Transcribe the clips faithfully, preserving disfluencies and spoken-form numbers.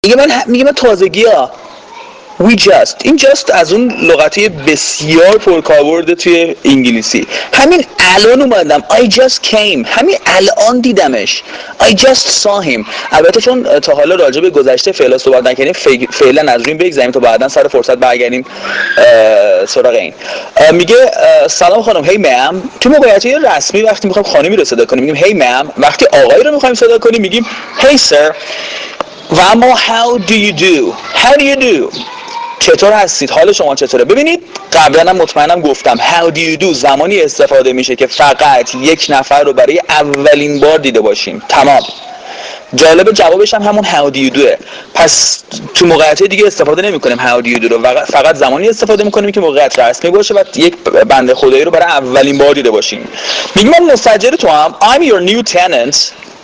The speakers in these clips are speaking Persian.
میگه من میگه من تازگی ها we just این just از اون لغتی بسیار پرکاربرد توی انگلیسی. همین الان اومدم I just came، همین الان دیدمش I just saw him. البته چون تا حالا راجع به گذشته فعلا صحبت نکردیم فعلا از روی بگذاریم تا بعداً سر فرصت برگردیم سراغ این. میگه سلام خانم hey ma'am. تو موقعیت رسمی وقتی میخوایم خانمی رو صدا کنیم میگیم hey ma'am، وقتی آقایی رو میخوایم صدا کنیم میگیم hey sir. و اما how do you do how do you do چطور هستید، حال شما چطوره. ببینید قبلا هم مطمئنم گفتم how do you do زمانی استفاده میشه که فقط یک نفر رو برای اولین بار دیده باشیم. تمام. جالب جوابش هم همون how do you do. پس تو موقعیت دیگه استفاده نمی‌کنیم how do you do رو، فقط زمانی استفاده می‌کنیم که موقعیت رسمی باشه و یک بنده خدایی رو برای اولین بار دیده باشیم. میگم من مستاجر تو هم I'm your new tenant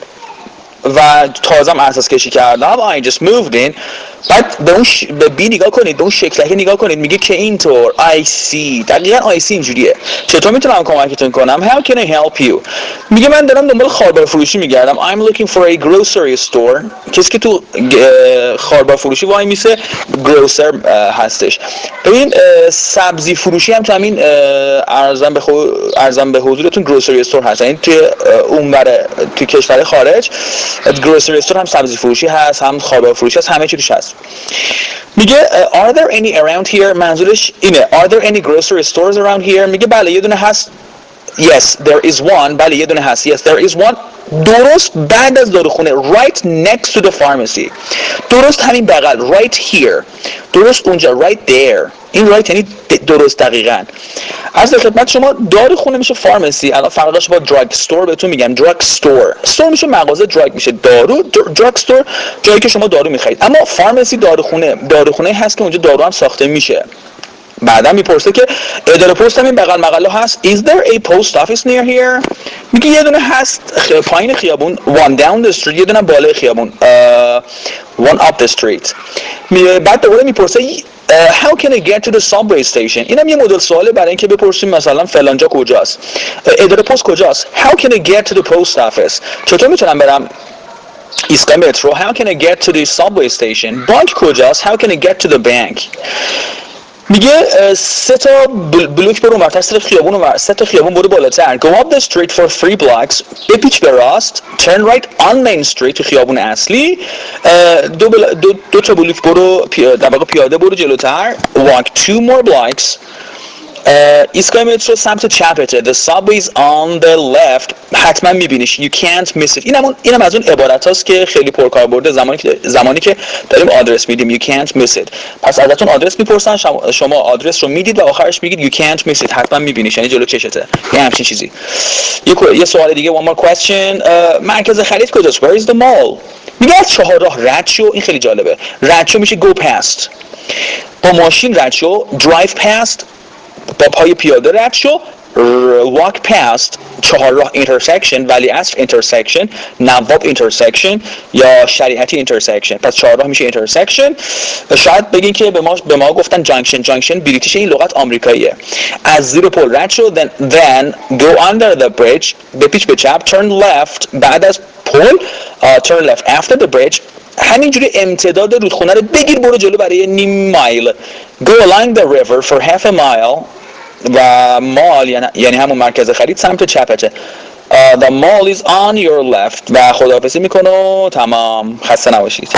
و تازم اساس کشی کردم I just moved in. بعد به اون ش... به بی نگاه کنید، به اون شکلکی نگاه کنید، میگه که اینطور I see. دقیقاً I see اینجوریه. چطور میتونم کمکتون کنم؟ How can I help you؟ میگه من دارم دنبال خاربار فروشی میگردم I'm looking for a grocery store. کسی که تو خاربار فروشی وای میسه grocer هستش. ببین سبزی فروشی هم تو همین ارزم به خو... ارزم به حضورتون grocery store هست. یعنی توی اونور تو کشور خارج grocery store هم سبزی فروشی هست، هم خاربار فروشی هست، همه چی توش هست. میگه are there any around here؟ منظورش اینه are there any grocery stores around here؟ میگه بله یه دونه هست. yes there is one. بله یه دونه هست. yes there is one. درست بعد از داروخونه right next to the pharmacy. درست همین بغل right here. درست اونجا right there. این right یعنی درست دقیقاً. از خدمت شما داروخونه میشه فارمسی. الان فرقش با دراگ استور بهتون میگم. دراگ استور استور میشه مغازه، دراگ میشه دارو. دراگ استور جایی که شما دارو میخرید. اما فارمسی داروخونه داروخونه هست که اونجا دارو هم ساخته میشه. بعدا میپرسه که اداره پست هم این بغل مغله هست. Is there a post office near here؟ میگه یه دونه هست خ... پایین خیابون one down the street، یه دونه بالای خیابون uh, one up the street. می... بعد دوباره میپرسه Uh, how can I get to the subway station؟ اینم یه مدل سواله برای اینکه بپرسیم مثلا فلانجا کجاست، اداره پست کجاست. How can I get to the post office؟ چطور میتونم برم ایستگاه مترو؟ How can I get to the subway station؟ بانک کجاست؟ How can I get to the bank؟ میگه سه تا بلوک برو اونورتر، سه تا خیابون اونور، سه تا خیابون برو بالاتر. Go up the street for three blocks. بپیچ به راست. Turn right on Main Street تو خیابون اصلی. دو, بل... دو, دو تا بلوک برو در واقع پیاده برو جلوتر. Walk two more blocks. ایستگاه مترو سمت چپته. The subway is on the left. حتما میبینیش. You can't miss it. اینم اینم از اون عبارت هاست که خیلی پرکاربرده زمانی که زمانی که داریم آدرس میدیم. You can't miss it. پس ازتون آدرس میپرسن، شما آدرس رو میدید و آخرش میگید you can't miss it. حتما میبینیش، یعنی جلو چشته. یه همچین چیزی. یه یه سوال دیگه one more question. uh, مرکز خرید کجاست؟ Where is the mall؟ میگه از چهار راه رد شو. این خیلی جالبه. رد شو میشه go past. با ماشین رد شو drive past. با پای پیاده رد شو walk past. چهار راه intersection، ولی عصر intersection، نواب intersection یا شریعتی intersection. پس چهار راه میشه intersection. شاید بگین که به ما به ما گفتن junction. junction بریتیش، این لغت آمریکاییه. از زیر پل رد شو then then go under the bridge. بپیچ به چپ. turn left بعد از پل. uh, turn left after the bridge. همینجوری امتداد رودخونه رو بگیر برو جلو برای نیم مایل. Go along the river for half a mile. و مال یعنی, یعنی همون مرکز خرید سمت چپته. uh, The mall is on your left. و خداحافظی میکنه و تمام. خسته نباشید.